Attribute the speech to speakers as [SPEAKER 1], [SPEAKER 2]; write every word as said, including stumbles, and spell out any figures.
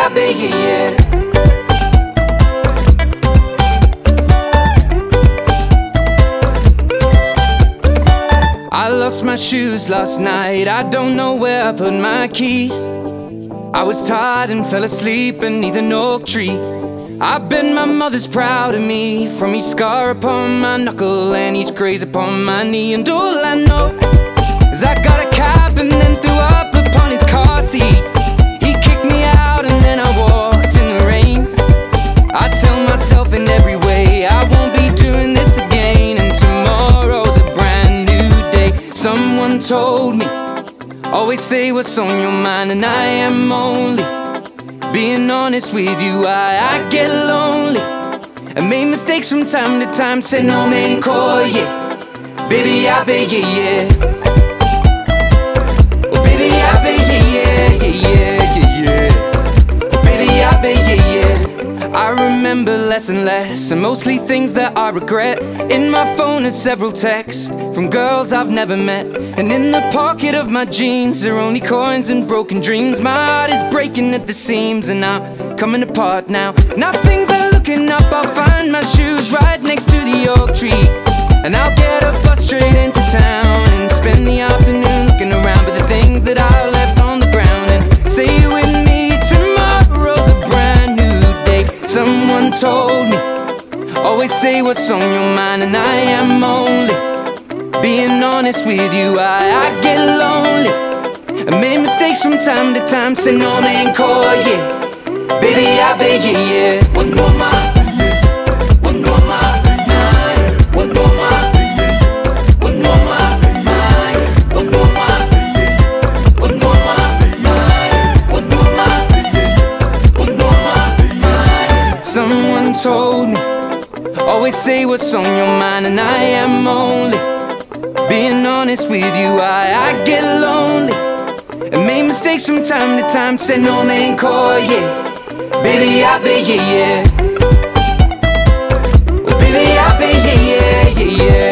[SPEAKER 1] I be, yeah, yeah. I lost my shoes last night, I don't know where I put my keys. I was tired and fell asleep beneath an oak tree. I bet my mother's proud of me, from each scar upon my knuckle and each graze upon my knee. And all I know is I got a cab and then threw up upon his car seat. He kicked me out and then I walked in the rain. I tell myself in every way I won't be doing this again, and tomorrow's a brand new day. Someone told me, always say what's on your mind, and I am only being honest with you. I, I get lonely and make mistakes from time to time. Say no man call, yeah. Baby, I be, yeah, yeah. Oh, baby, I be, yeah, yeah, yeah, yeah, yeah. Baby, I be, yeah, yeah. I remember less and less, and mostly things that I regret. In my phone are several texts from girls I've never met, and in the pocket of my jeans are only coins and broken dreams. My heart is breaking at the seams, and I'm coming apart now. Now things are looking up, I'll find my shoes right next to the oak tree, and I'll get a bus straight into town and spend the afternoon looking around for the things that I left on the ground. And say with me, tomorrow's a brand new day. Someone told me, always say what's on your mind, and I am only being honest with you. I, I get lonely and make mistakes from time to time. Say no man call, yeah. Baby, I be, yeah, yeah. One more mile, one more mile, one more mile, one more mile, one more mile, one more mile, one more mile, one more mile. Someone told me, always say what's on your mind, and I am only being honest with you. I, I get lonely and make mistakes from time to time. Say no man call, yeah. Baby, I be, yeah, yeah. Oh, baby, I be, yeah, yeah, yeah, yeah.